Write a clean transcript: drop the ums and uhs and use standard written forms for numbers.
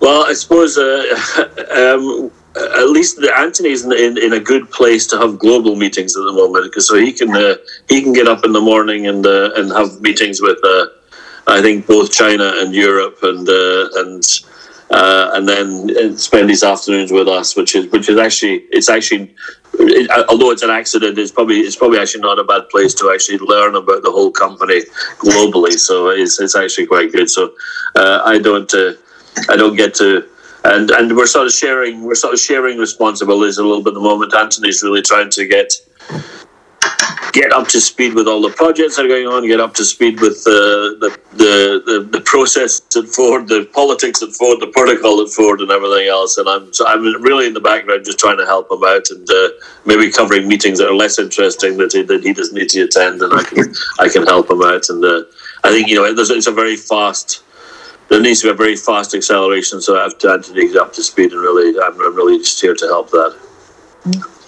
Well, I suppose at least Anthony's in a good place to have global meetings at the moment, because so he can get up in the morning and have meetings with I think both China and Europe and then spend his afternoons with us, which is actually although it's an accident, it's probably actually not a bad place to actually learn about the whole company globally. So it's actually quite good. So I don't get to, and we're sort of sharing responsibilities a little bit at the moment. Anthony's really trying to get up to speed with all the projects that are going on, get up to speed with the process at Ford, the politics at Ford, the protocol at Ford, and everything else. And I'm really in the background just trying to help him out and maybe covering meetings that are less interesting that he doesn't need to attend, and I can help him out. And I think it's a very fast. There needs to be a very fast acceleration, so I have to Anthony get up to speed, and I'm really just here to help that.